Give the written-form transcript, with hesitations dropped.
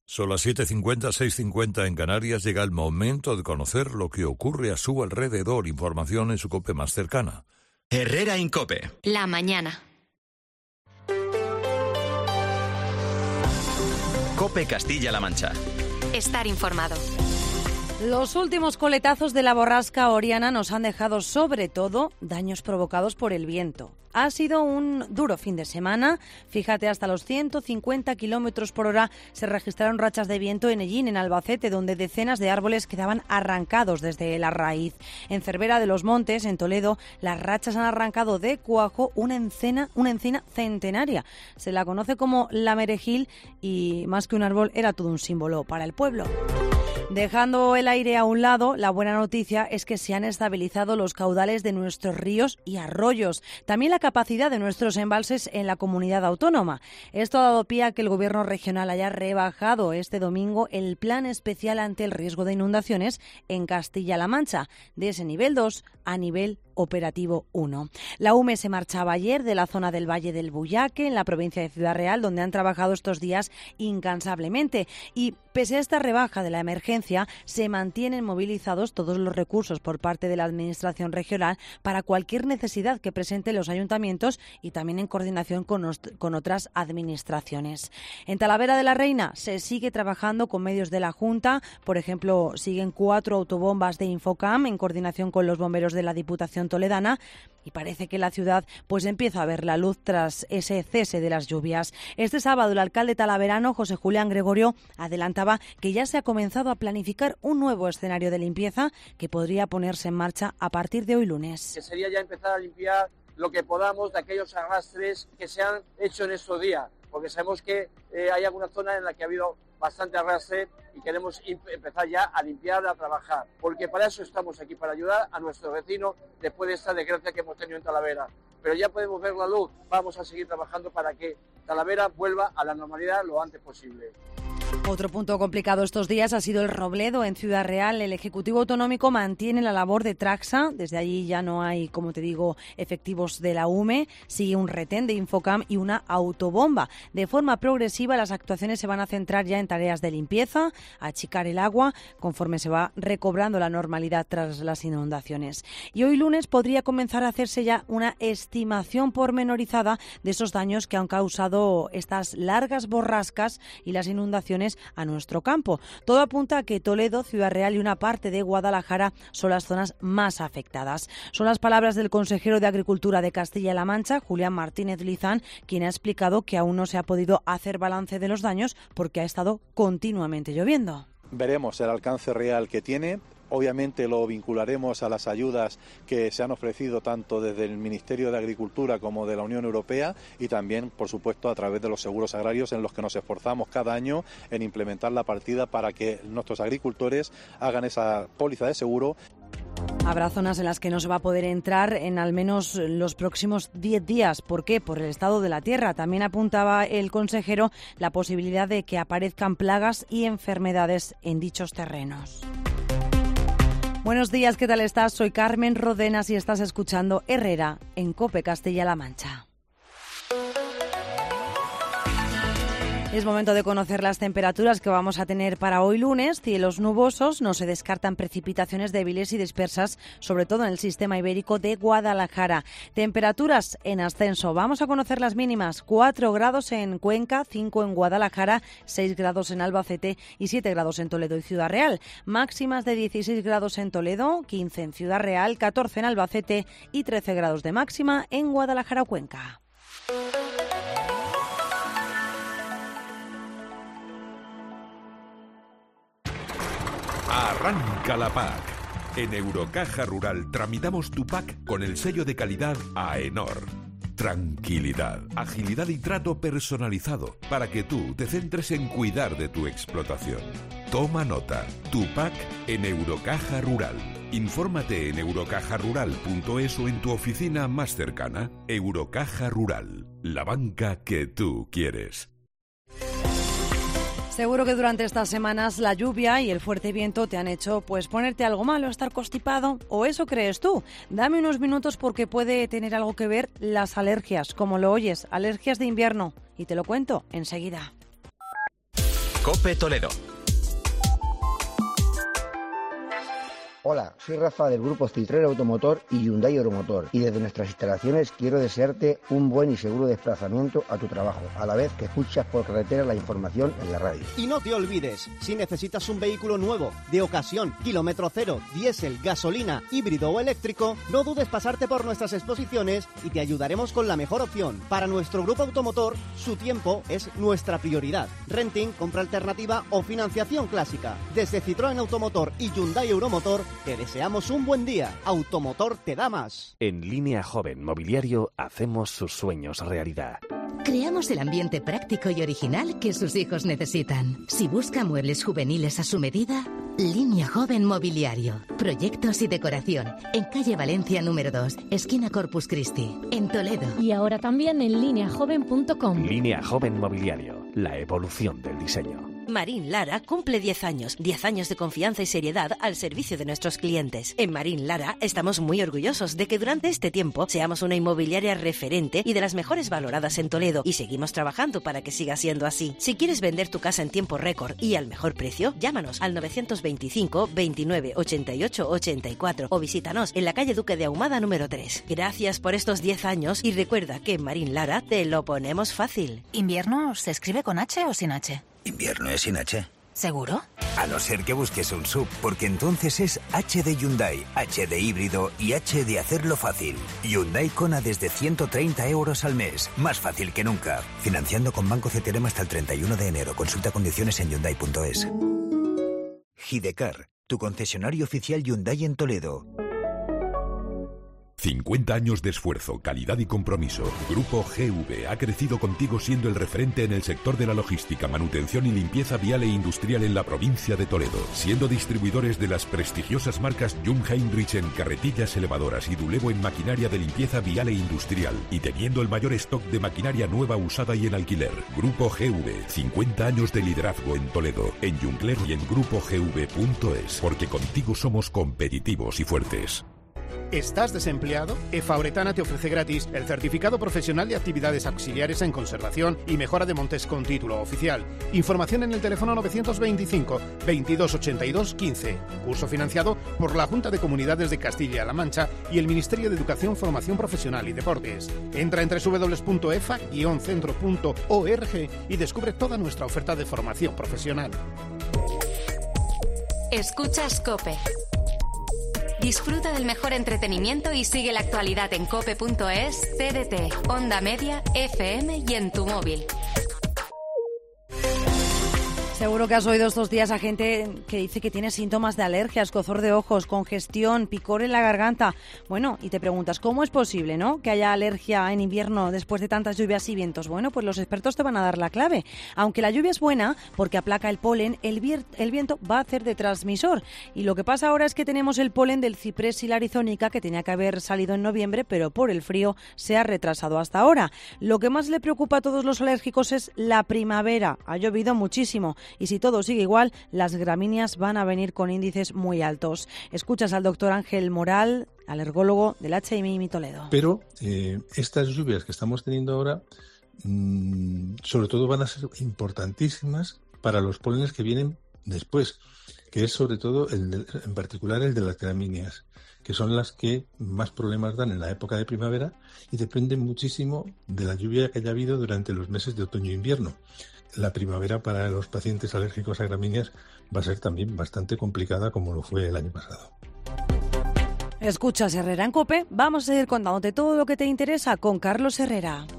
Son las 7:50, 6:50 en Canarias. Llega el momento de conocer lo que ocurre a su alrededor. Información en su COPE más cercana. Herrera en COPE. La mañana. COPE Castilla-La Mancha. Estar informado. Los últimos coletazos de la borrasca Oriana nos han dejado sobre todo daños provocados por el viento. Ha sido un duro fin de semana. Fíjate, hasta los 150 kilómetros por hora se registraron rachas de viento en Ellín, en Albacete, donde decenas de árboles quedaban arrancados desde la raíz. En Cervera de los Montes, en Toledo, las rachas han arrancado de cuajo una encina centenaria. Se la conoce como la Merejil y más que un árbol era todo un símbolo para el pueblo. Dejando el aire a un lado, la buena noticia es que se han estabilizado los caudales de nuestros ríos y arroyos, también la capacidad de nuestros embalses en la comunidad autónoma. Esto ha dado pie a que el Gobierno regional haya rebajado este domingo el plan especial ante el riesgo de inundaciones en Castilla-La Mancha, de ese nivel 2 a nivel operativo 1. La UME se marchaba ayer de la zona del Valle del Buyaque, en la provincia de Ciudad Real, donde han trabajado estos días incansablemente. Y pese a esta rebaja de la emergencia, se mantienen movilizados todos los recursos por parte de la Administración regional para cualquier necesidad que presenten los ayuntamientos y también en coordinación con otras administraciones. En Talavera de la Reina se sigue trabajando con medios de la Junta. Por ejemplo, siguen 4 autobombas de Infocam en coordinación con los bomberos de la Diputación toledana y parece que la ciudad pues empieza a ver la luz tras ese cese de las lluvias. Este sábado el alcalde talaverano, José Julián Gregorio, adelantaba que ya se ha comenzado a planificar un nuevo escenario de limpieza que podría ponerse en marcha a partir de hoy lunes. Que sería ya empezar a limpiar lo que podamos de aquellos arrastres que se han hecho en estos días, porque sabemos que hay alguna zona en la que ha habido bastante arrastre y queremos empezar ya a limpiar, a trabajar, porque para eso estamos aquí, para ayudar a nuestros vecinos después de esta desgracia que hemos tenido en Talavera. Pero ya podemos ver la luz, vamos a seguir trabajando para que Talavera vuelva a la normalidad lo antes posible. Otro punto complicado estos días ha sido el Robledo, en Ciudad Real. El Ejecutivo Autonómico mantiene la labor de Traxa. Desde allí ya no hay, como te digo, efectivos de la UME. Sigue un retén de Infocam y una autobomba. De forma progresiva, las actuaciones se van a centrar ya en tareas de limpieza, achicar el agua, conforme se va recobrando la normalidad tras las inundaciones. Y hoy lunes podría comenzar a hacerse ya una estimación pormenorizada de esos daños que han causado estas largas borrascas y las inundaciones a nuestro campo. Todo apunta a que Toledo, Ciudad Real y una parte de Guadalajara son las zonas más afectadas. Son las palabras del consejero de Agricultura de Castilla-La Mancha, Julián Martínez Lizán, quien ha explicado que aún no se ha podido hacer balance de los daños porque ha estado continuamente lloviendo. Veremos el alcance real que tiene. Obviamente lo vincularemos a las ayudas que se han ofrecido tanto desde el Ministerio de Agricultura como de la Unión Europea y también, por supuesto, a través de los seguros agrarios en los que nos esforzamos cada año en implementar la partida para que nuestros agricultores hagan esa póliza de seguro. Habrá zonas en las que no se va a poder entrar en al menos los próximos 10 días. ¿Por qué? Por el estado de la tierra. También apuntaba el consejero la posibilidad de que aparezcan plagas y enfermedades en dichos terrenos. Buenos días, ¿qué tal estás? Soy Carmen Rodenas y estás escuchando Herrera en COPE Castilla-La Mancha. Es momento de conocer las temperaturas que vamos a tener para hoy lunes. Cielos nubosos, no se descartan precipitaciones débiles y dispersas, sobre todo en el sistema ibérico de Guadalajara. Temperaturas en ascenso. Vamos a conocer las mínimas. 4 grados en Cuenca, 5 en Guadalajara, 6 grados en Albacete y 7 grados en Toledo y Ciudad Real. Máximas de 16 grados en Toledo, 15 en Ciudad Real, 14 en Albacete y 13 grados de máxima en Guadalajara o Cuenca. Arranca la PAC. En Eurocaja Rural tramitamos tu PAC con el sello de calidad AENOR. Tranquilidad, agilidad y trato personalizado para que tú te centres en cuidar de tu explotación. Toma nota, tu PAC en Eurocaja Rural. Infórmate en eurocajarural.es o en tu oficina más cercana. Eurocaja Rural, la banca que tú quieres. Seguro que durante estas semanas la lluvia y el fuerte viento te han hecho pues ponerte algo malo, estar constipado, o eso crees tú. Dame unos minutos porque puede tener algo que ver las alergias, como lo oyes, alergias de invierno, y te lo cuento enseguida. COPE Toledo. Hola, soy Rafa del grupo Citroën Automotor y Hyundai Euromotor y desde nuestras instalaciones quiero desearte un buen y seguro desplazamiento a tu trabajo, a la vez que escuchas por carretera la información en la radio. Y no te olvides, si necesitas un vehículo nuevo, de ocasión, kilómetro cero, diésel, gasolina, híbrido o eléctrico, no dudes pasarte por nuestras exposiciones y te ayudaremos con la mejor opción. Para nuestro grupo automotor, su tiempo es nuestra prioridad. Renting, compra alternativa o financiación clásica. Desde Citroën Automotor y Hyundai Euromotor, te deseamos un buen día. Automotor te da más. En Línea Joven Mobiliario hacemos sus sueños realidad. Creamos el ambiente práctico y original que sus hijos necesitan. Si busca muebles juveniles a su medida, Línea Joven Mobiliario. Proyectos y decoración. En calle Valencia número 2, esquina Corpus Christi, en Toledo. Y ahora también en lineajoven.com. Línea Joven Mobiliario. La evolución del diseño. Marín Lara cumple 10 años. 10 años de confianza y seriedad al servicio de nuestros clientes. En Marín Lara estamos muy orgullosos de que durante este tiempo seamos una inmobiliaria referente y de las mejores valoradas en Toledo, y seguimos trabajando para que siga siendo así. Si quieres vender tu casa en tiempo récord y al mejor precio, llámanos al 925 29 88 84 o visítanos en la calle Duque de Ahumada número 3. Gracias por estos 10 años y recuerda que en Marín Lara te lo ponemos fácil. ¿Invierno se escribe con H o sin H? Invierno es sin H. ¿Seguro? A no ser que busques un SUV, porque entonces es H de Hyundai, H de híbrido y H de hacerlo fácil. Hyundai Kona desde 130 € al mes. Más fácil que nunca. Financiando con Banco CTLM hasta el 31 de enero. Consulta condiciones en Hyundai.es. Hidecar, tu concesionario oficial Hyundai en Toledo. 50 años de esfuerzo, calidad y compromiso. Grupo GV ha crecido contigo siendo el referente en el sector de la logística, manutención y limpieza vial e industrial en la provincia de Toledo, siendo distribuidores de las prestigiosas marcas Jung Heinrich en carretillas elevadoras y Dulevo en maquinaria de limpieza vial e industrial, y teniendo el mayor stock de maquinaria nueva, usada y en alquiler. Grupo GV, 50 años de liderazgo en Toledo, en Jungler y en grupogv.es, porque contigo somos competitivos y fuertes. ¿Estás desempleado? Efauretana te ofrece gratis el certificado profesional de actividades auxiliares en conservación y mejora de montes con título oficial. Información en el teléfono 925 22 82 15. Curso financiado por la Junta de Comunidades de Castilla-La Mancha y el Ministerio de Educación, Formación Profesional y Deportes. Entra en www.efa-centro.org y descubre toda nuestra oferta de formación profesional. Escuchas COPE. Disfruta del mejor entretenimiento y sigue la actualidad en cope.es, TDT, Onda Media, FM y en tu móvil. Seguro que has oído estos días a gente que dice que tiene síntomas de alergia, escozor de ojos, congestión, picor en la garganta. Bueno, y te preguntas, ¿cómo es posible, no, que haya alergia en invierno después de tantas lluvias y vientos? Bueno, pues los expertos te van a dar la clave. Aunque la lluvia es buena porque aplaca el polen, el viento va a hacer de transmisor. Y lo que pasa ahora es que tenemos el polen del ciprés y la arizónica, que tenía que haber salido en noviembre, pero por el frío se ha retrasado hasta ahora. Lo que más le preocupa a todos los alérgicos es la primavera. Ha llovido muchísimo. Y si todo sigue igual, las gramíneas van a venir con índices muy altos. Escuchas al doctor Ángel Moral, alergólogo del HMI Toledo. Pero estas lluvias que estamos teniendo ahora, sobre todo van a ser importantísimas para los polenes que vienen después, que es sobre todo, en particular el de las gramíneas, que son las que más problemas dan en la época de primavera y dependen muchísimo de la lluvia que haya habido durante los meses de otoño e invierno. La primavera para los pacientes alérgicos a gramíneas va a ser también bastante complicada, como lo fue el año pasado. Escuchas Herrera en COPE. Vamos a seguir contándote todo lo que te interesa con Carlos Herrera.